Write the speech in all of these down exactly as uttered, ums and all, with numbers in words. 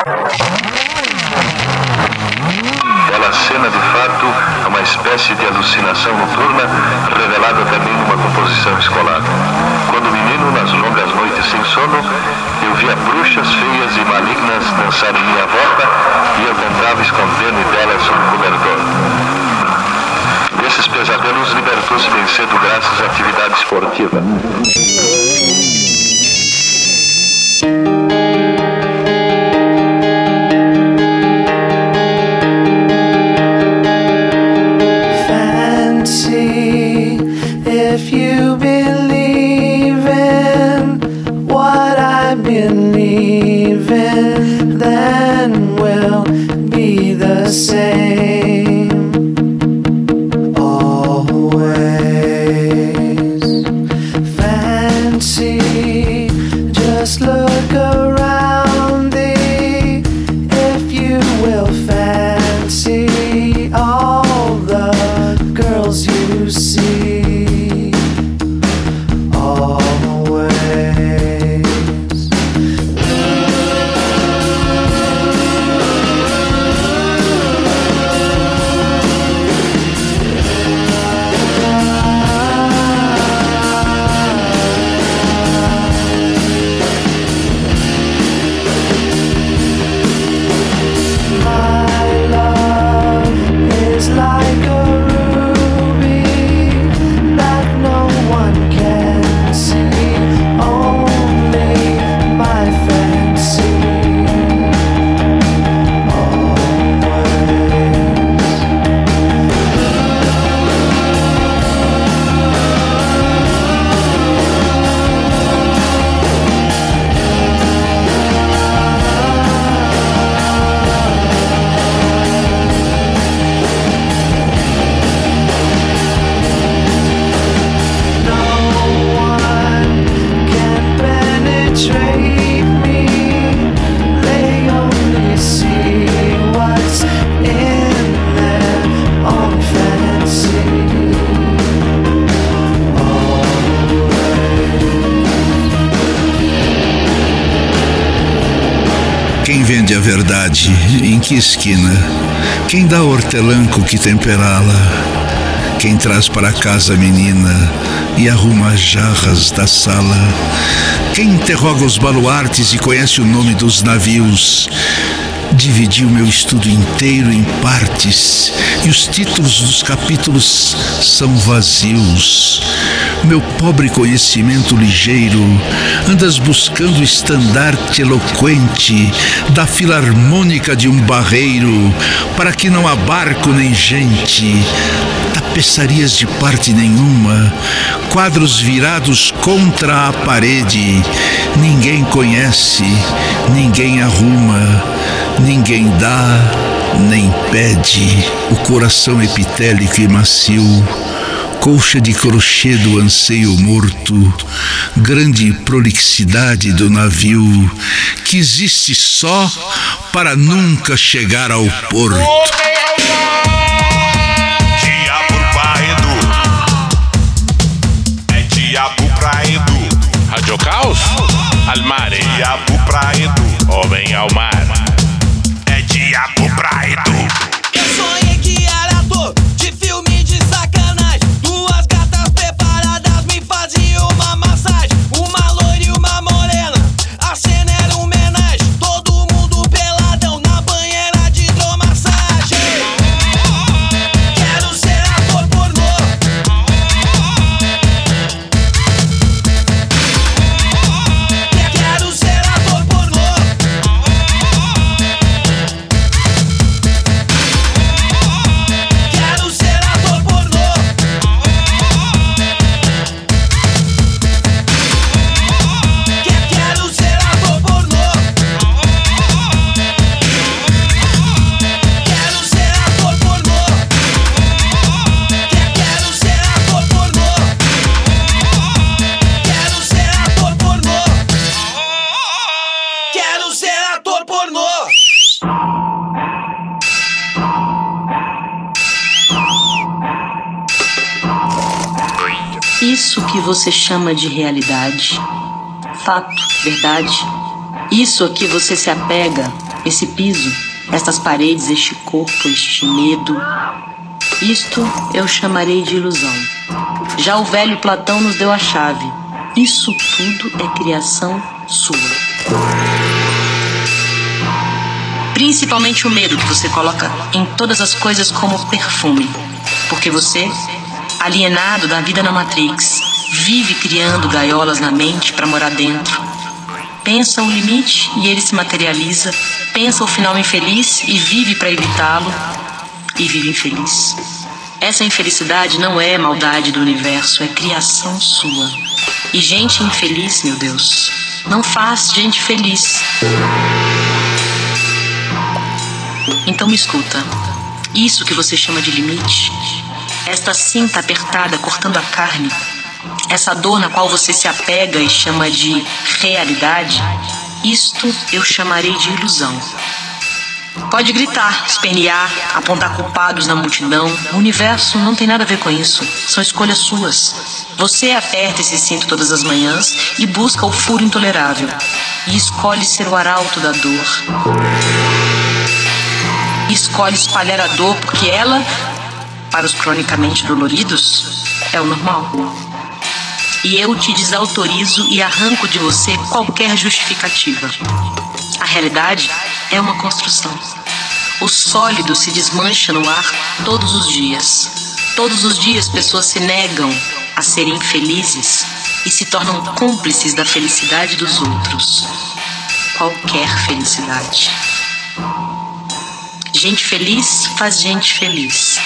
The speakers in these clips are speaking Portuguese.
Bela cena, de fato, é uma espécie de alucinação noturna, revelada também numa composição escolar. Quando menino, nas longas noites sem sono, eu via bruxas feias e malignas dançar em minha volta e eu tentava esconder-me delas sob o cobertor. Desses pesadelos libertou-se bem cedo graças à atividade esportiva. If you believe in what I believe in, then we'll be the same always. Fancy, just look around thee, if you will fancy all the girls you see. Quem vende a verdade? Em que esquina? Quem dá hortelã com que temperá-la? Quem traz para casa a menina e arruma as jarras da sala? Quem interroga os baluartes e conhece o nome dos navios? Dividi o meu estudo inteiro em partes e os títulos dos capítulos são vazios. Meu pobre conhecimento ligeiro, andas buscando o estandarte eloquente da filarmônica de um barreiro, para que não há barco nem gente, tapeçarias de parte nenhuma, quadros virados contra a parede. Ninguém conhece, ninguém arruma, ninguém dá, nem pede. O coração epitélico e macio, colcha de crochê do anseio morto, grande prolixidade do navio, que existe só para nunca chegar ao porto. Diabo pra Edu, é diabo pra Edu. Rádio Caos? Al mare. Diabo pra Edu, Homem ao mar. é diabo pra Edu. Eu sonhei que era ator de filme de sacanagem. Duas gatas preparadas me faziam uma massagem. Uma loira e uma morena, a cena era uma homenagem. Todo mundo peladão na banheira de hidromassagem. Quero ser ator pornô. Quero ser ator pornô. Quero ser ator pornô. Que- Quero ser ator pornô. Quero ser ator pornô. Que- Quero ser ator pornô. Quero ser ator pornô. Quero ser ator pornô. Isso que você chama de realidade, fato, verdade, isso a que você se apega, esse piso, estas paredes, este corpo, este medo, isto eu chamarei de ilusão. Já o velho Platão nos deu a chave. Isso tudo é criação sua. Principalmente o medo que você coloca em todas as coisas como perfume. Porque você, alienado da vida na Matrix, vive criando gaiolas na mente para morar dentro. Pensa o limite e ele se materializa. Pensa o final infeliz e vive para evitá-lo. E vive infeliz. Essa infelicidade não é maldade do universo, é criação sua. E gente infeliz, meu Deus, não faz gente feliz. Então me escuta. Isso que você chama de limite, esta cinta apertada cortando a carne, essa dor na qual você se apega e chama de realidade, isto eu chamarei de ilusão. Pode gritar, espernear, apontar culpados na multidão. O universo não tem nada a ver com isso. São escolhas suas. Você aperta esse cinto todas as manhãs e busca o furo intolerável. E escolhe ser o arauto da dor. E escolhe espalhar a dor porque ela, para os cronicamente doloridos, é o normal. E eu te desautorizo e arranco de você qualquer justificativa. A realidade é uma construção. O sólido se desmancha no ar todos os dias. Todos os dias pessoas se negam a serem felizes e se tornam cúmplices da felicidade dos outros. Qualquer felicidade. Gente feliz faz gente feliz.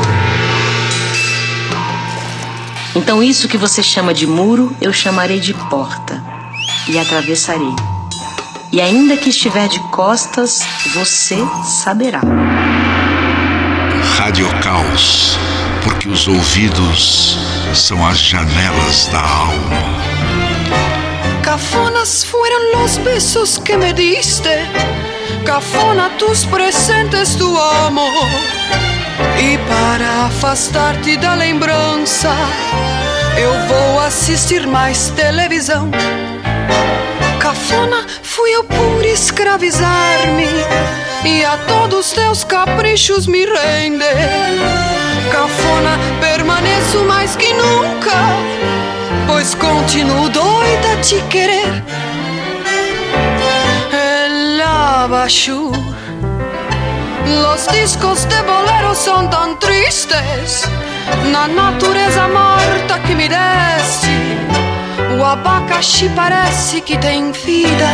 Então isso que você chama de muro, eu chamarei de porta. E atravessarei. E ainda que estiver de costas, você saberá. Rádio Caos, porque os ouvidos são as janelas da alma. Cafonas fueron los besos que me diste, cafona tus presentes, tu amor. E para afastar-te da lembrança, eu vou assistir mais televisão. Cafona fui eu por escravizar-me e a todos teus caprichos me render. Cafona permaneço mais que nunca, pois continuo doida a te querer. El abajur, los discos de bolero son tan tristes, na natureza morta que me deste. O abacaxi parece que tem vida.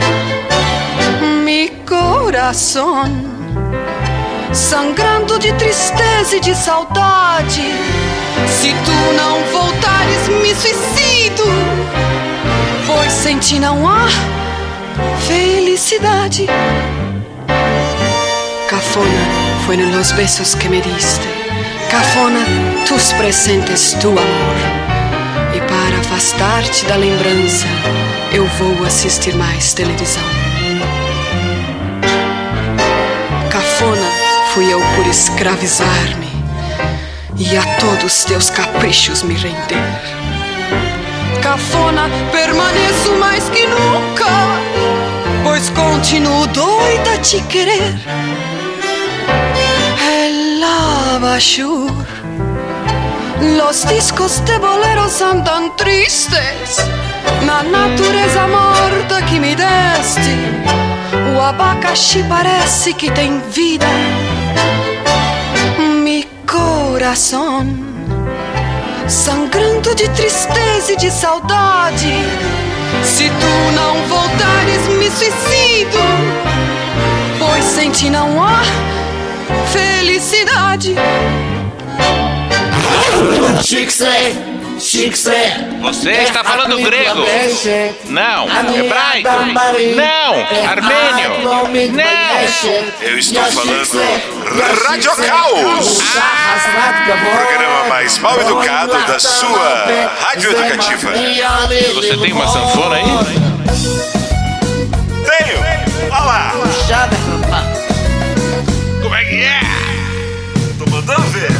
Mi coração, sangrando de tristeza e de saudade. Se tu não voltares, me suicido, pois sem ti não há felicidade. Cafona fueron los besos que me diste, cafona tus presentes, tu amor. E para afastar-te da lembrança, eu vou assistir mais televisão. Cafona fui eu por escravizar-me e a todos teus caprichos me render. Cafona permaneço mais que nunca, pois continuo doida a te querer. El abajur, los discos de bolero são tão tristes, na natureza morta que me deste. O abacaxi parece que tem vida. Mi coração, sangrando de tristeza e de saudade. Se tu não voltares, me suicido, pois sem ti não há felicidade. Você está falando grego? Não. Hebraico? Não. Armênio? Não. Eu estou falando Rádio Caos, o programa mais mal educado da sua rádio educativa. Você tem uma sanfona aí? Tenho. Olha lá. Como é que é? Tô mandando ver.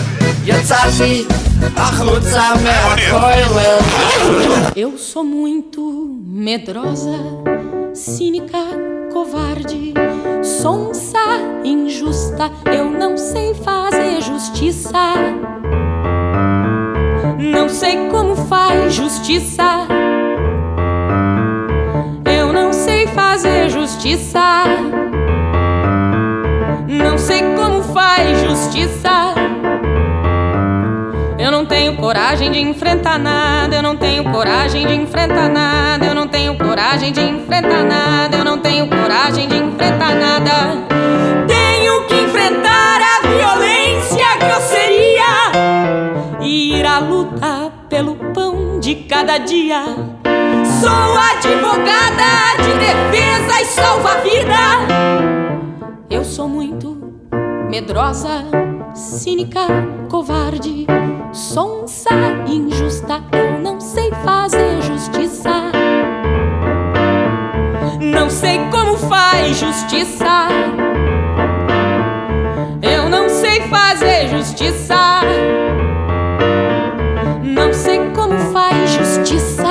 Eu sou muito medrosa, cínica, covarde. sonsa, injusta, eu não sei fazer justiça. Não sei como faz justiça. Eu não sei fazer justiça. Não sei como faz justiça. Eu não tenho coragem de enfrentar nada. Eu não tenho coragem de enfrentar nada. Eu não tenho coragem de enfrentar nada. Eu não tenho coragem de enfrentar nada. Tenho que enfrentar a violência, a grosseria e ir à luta pelo pão de cada dia. Sou advogada de defesa e salva-vida. Eu sou muito medrosa, cínica, covarde, sonsa, injusta. Eu não sei fazer justiça. Não sei como faz justiça. Eu não sei fazer justiça. Não sei como faz justiça.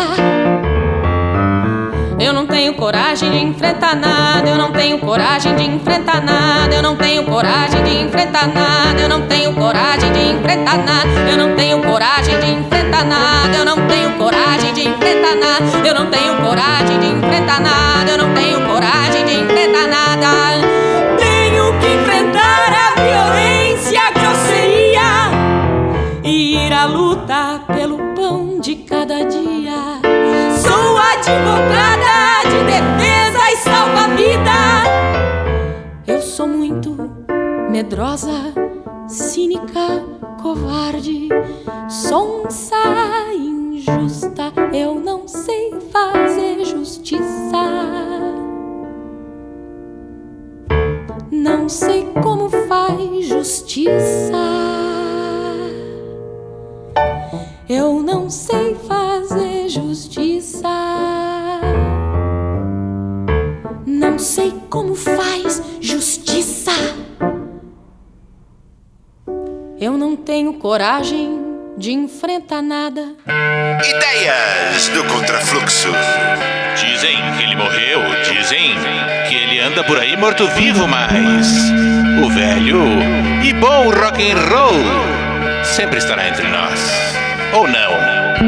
Eu não tenho coragem de enfrentar nada. Eu não tenho coragem de enfrentar nada. Eu não tenho coragem de enfrentar nada. Eu não tenho coragem de enfrentar nada. Eu não tenho coragem de enfrentar nada. Eu não tenho coragem de enfrentar nada. Eu não tenho coragem de enfrentar nada. Eu não tenho coragem de enfrentar nada. Tenho que enfrentar a violência, a grosseria e ir à luta pelo pão de cada dia. Sou advogada de defesa e salva-vida. Eu sou muito medrosa, cínica, covarde, sonsa, injusta. Eu não sei fazer justiça. Não sei como faz justiça. Eu não sei fazer justiça. Não sei como faz justiça. Eu não tenho coragem de enfrentar nada. Ideias do Contrafluxo. Dizem que ele morreu, dizem que ele anda por aí morto-vivo, mas o velho e bom rock and roll sempre estará entre nós. Ou não?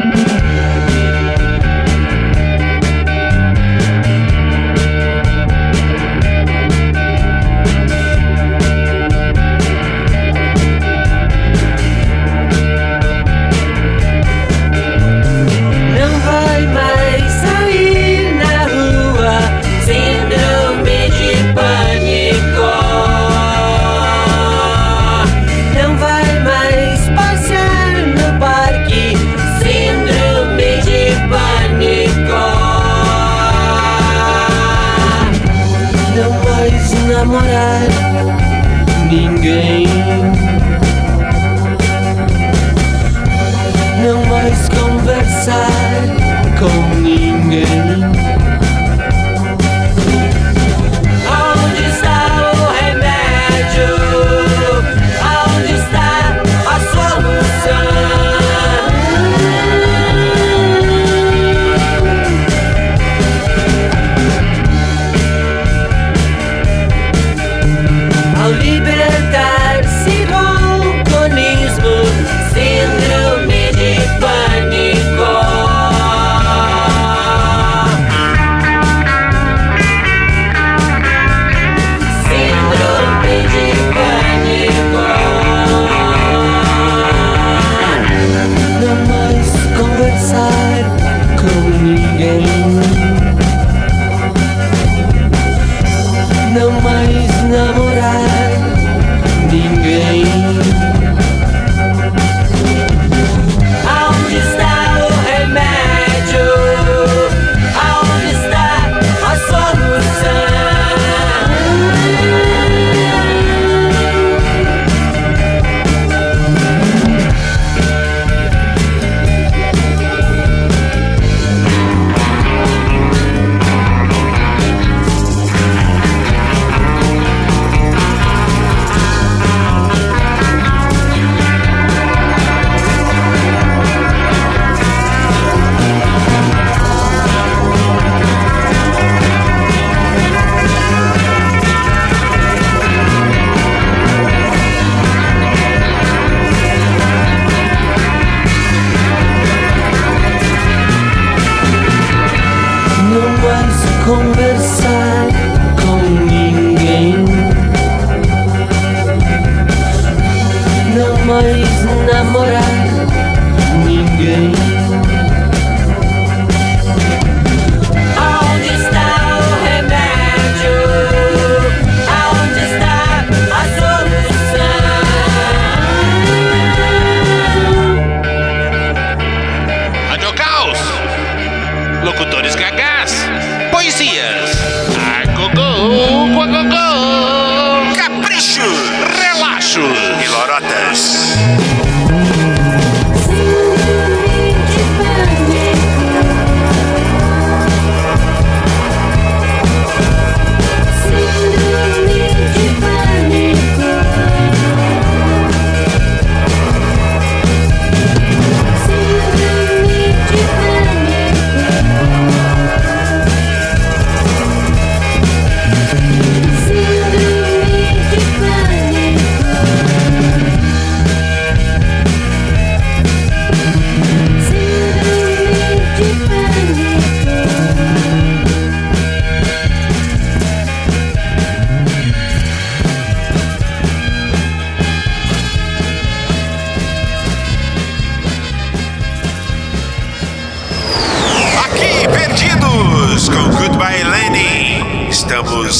Namorar ninguém, não mais conversar com ninguém. Onde está o remédio? Onde está a solução? Ao libertar-se do alcoolismo, síndrome de pânico. Síndrome de pânico. Não mais conversar com ninguém. Não mais namorar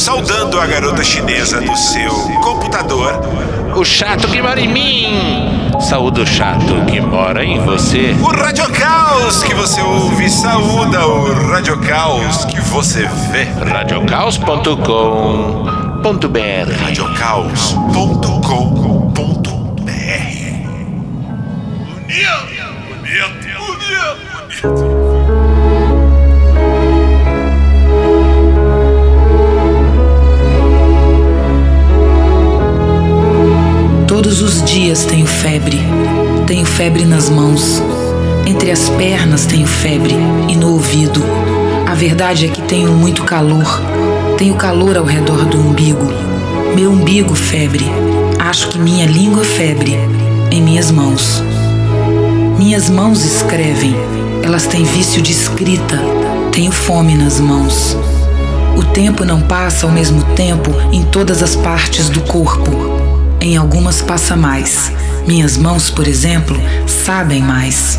saudando a garota chinesa do seu computador. O chato que mora em mim saúda o chato que mora em você. O Radiocaus que você ouve saúda o Radiocaus que você vê. radiocaus ponto com ponto br radiocaus ponto com ponto br. Bonito, bonito, bonito. Todos os dias tenho febre, tenho febre nas mãos, entre as pernas tenho febre e no ouvido. A verdade é que tenho muito calor, tenho calor ao redor do umbigo. Meu umbigo febre, acho que minha língua febre em minhas mãos. Minhas mãos escrevem, elas têm vício de escrita, tenho fome nas mãos. O tempo não passa ao mesmo tempo em todas as partes do corpo. Em algumas passa mais. Minhas mãos, por exemplo, sabem mais.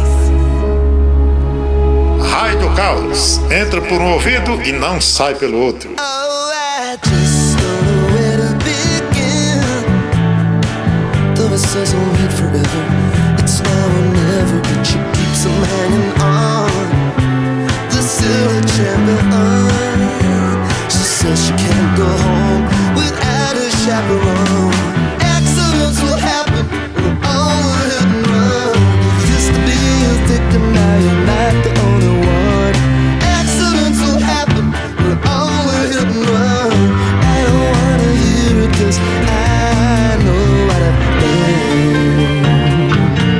Raio do caos. Entra por um ouvido e não sai pelo outro. Oh, I just don't know where to begin. Though it says I'll wait forever, it's now or never, but she keeps on hanging on. The silver champion. She says she can't go home without a chaperone. Will happen all the hit and run. You used to be a victim, now you're not the only one. Accidents will happen all the hit and run. I don't wanna hear it, cause I know what I've done.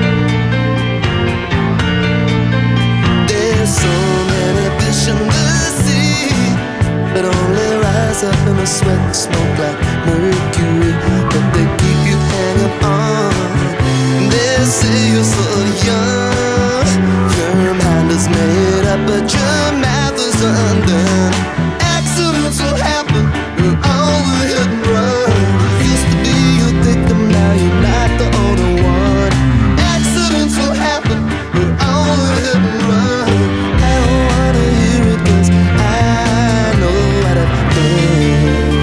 There's so many fish in the sea that only rise up in a sweat and smoke like mercury, but they keep you hanging on. They say you're so young, your mind is made up, but your math is undone. Accidents will happen, all the hit and run. You used to be a victim, now you're not the only one. Accidents will happen, all the hit and run. I don't wanna hear it, cause I know what I've done.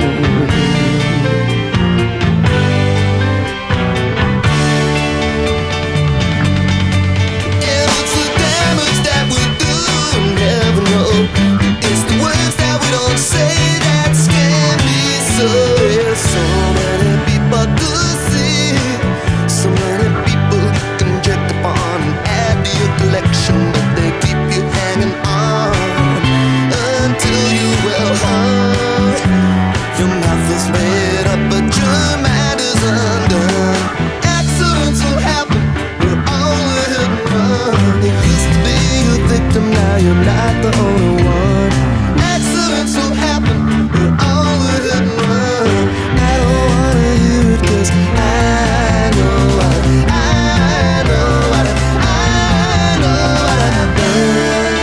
Say that can be so. There's so many people to see, so many people conject upon and add to your collection, but they keep you hanging on until you well hung. Your mouth is made up, but your mind is undone. Accidents will happen, we're all the hit and run. You used to be a victim, now you're not the only one. Accidents will happen, we're all the hit and run. I don't wanna hear it, cause I know what, I know what, I know what I've done.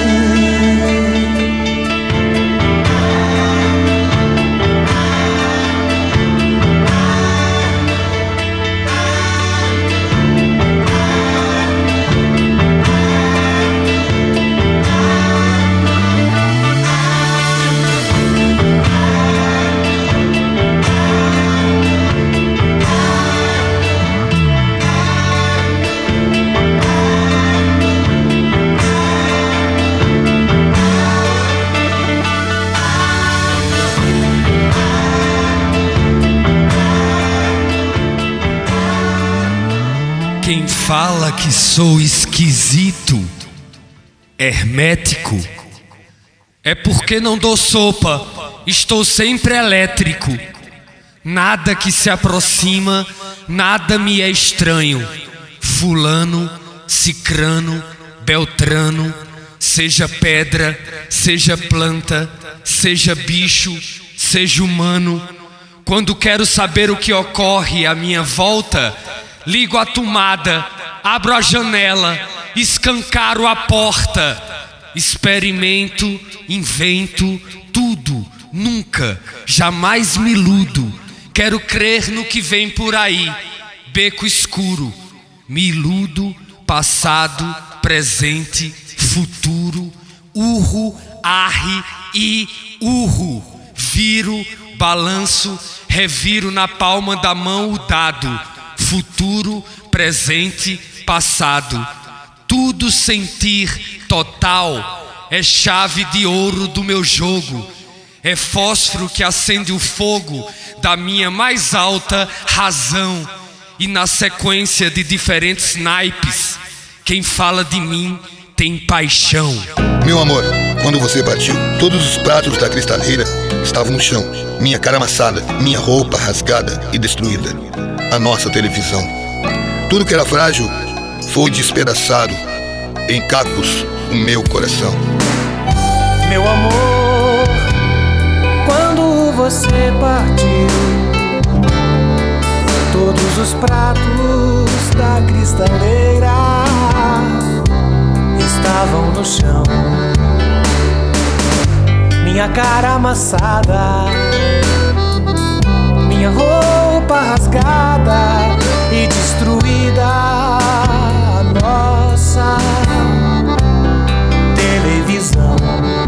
Quem fala que sou esquisito, hermético, é porque não dou sopa, estou sempre elétrico. Nada que se aproxima, nada me é estranho. Fulano, cicrano, beltrano, seja pedra, seja planta, seja bicho, seja humano. Quando quero saber o que ocorre à minha volta, ligo a tomada, abro a janela, escancaro a porta. Experimento, invento, tudo, nunca, jamais me iludo. Quero crer no que vem por aí, beco escuro. Me iludo, passado, presente, futuro. Urro, arre e urro. Viro, balanço, reviro na palma da mão o dado. Futuro, presente, passado. Tudo sentir total é chave de ouro do meu jogo. É fósforo que acende o fogo da minha mais alta razão. E na sequência de diferentes naipes, quem fala de mim tem paixão. Meu amor, quando você partiu, todos os pratos da cristaleira estavam no chão. Minha cara amassada, minha roupa rasgada e destruída. A nossa televisão. Tudo que era frágil foi despedaçado em cacos o meu coração. Meu amor, quando você partiu, todos os pratos da cristaleira estavam no chão. Minha cara amassada, minha roupa rasgada e destruída. A nossa televisão.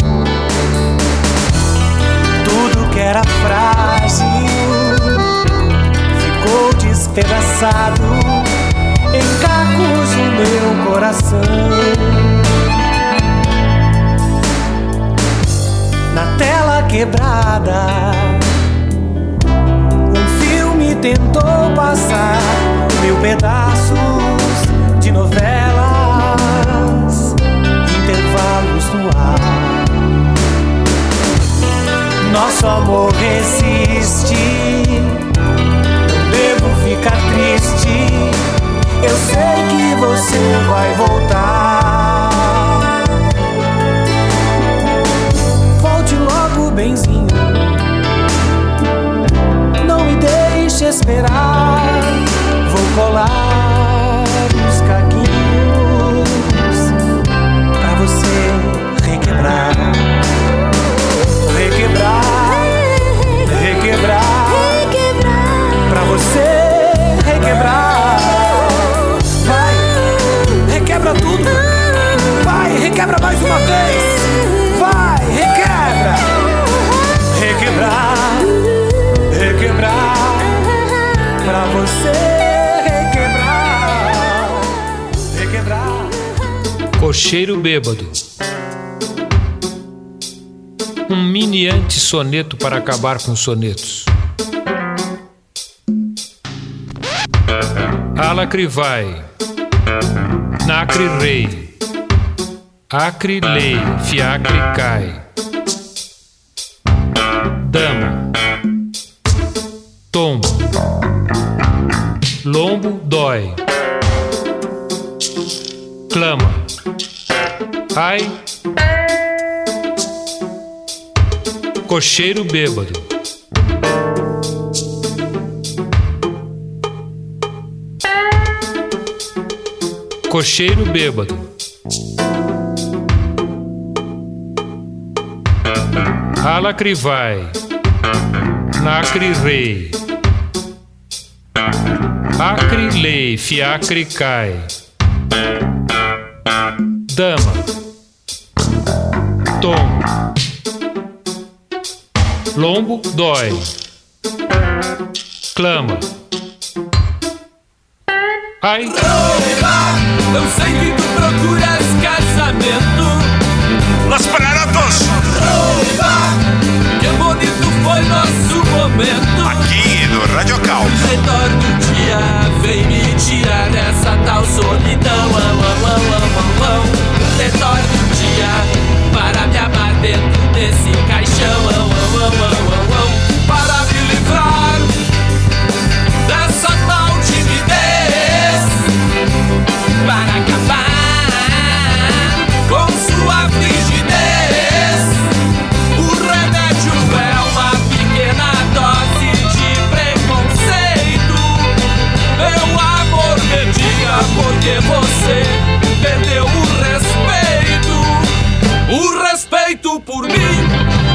Tudo que era frágil ficou despedaçado em cacos o meu coração. Na tela quebrada, um filme tentou passar mil pedaços de novelas, intervalos no ar. Nosso amor resiste, não devo ficar triste. Eu sei que você vai voltar. Volte logo, benzinho, não me deixe esperar. Vou colar os caquinhos pra você requebrar. Requebrar, requebrar, pra você requebrar. Vai, requebra tudo. Vai, requebra mais uma vez. Vai, requebra. Requebrar, requebrar, pra você requebrar. Requebrar. Cocheiro Bêbado. Um mini anti-soneto para acabar com sonetos. Alacre vai, nacre rei, acre lei, fiacre cai. Dama, tombo, lombo dói, clama, ai. Cocheiro bêbado. Cocheiro bêbado. Alacre vai, nacre rei, acre lei, fiacre cai. Dama, tom, lombo dói, clama, ai. Eu sei que tu procuras casamento. Los Parados. Que bonito foi nosso momento. Aqui no Radio Cal. O redor do dia vem me tirar dessa tal solidão. O redor do dia para me amar dentro desse caixão. Para me livrar dessa tal timidez, para acabar com sua frigidez. O remédio é uma pequena dose de preconceito. Meu amor, me diga porque você perdeu o respeito. O respeito por mim.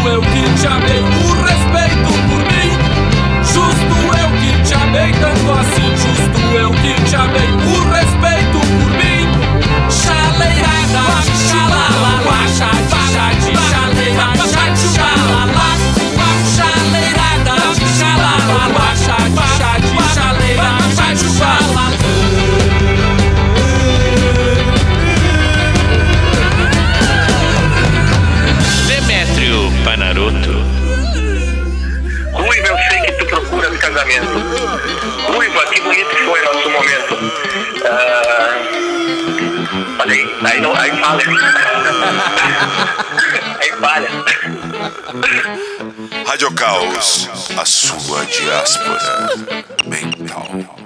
eu que te amei, o respeito por mim. Justo eu que te amei, tanto assim. Justo eu que te amei, o respeito por mim. Chaleirada, xalala, guaxa, xade, chaleirada, xalala, chaleirada, xalala, guaxa, xade, chaleirada, xalala. Demétrio Panaroto. Ruiva, eu sei que tu procuras casamento. Ruiva, que bonito foi nosso momento. Uh... Olha aí, aí, não, aí falha. Aí falha. Rádio Caos, a sua diáspora mental.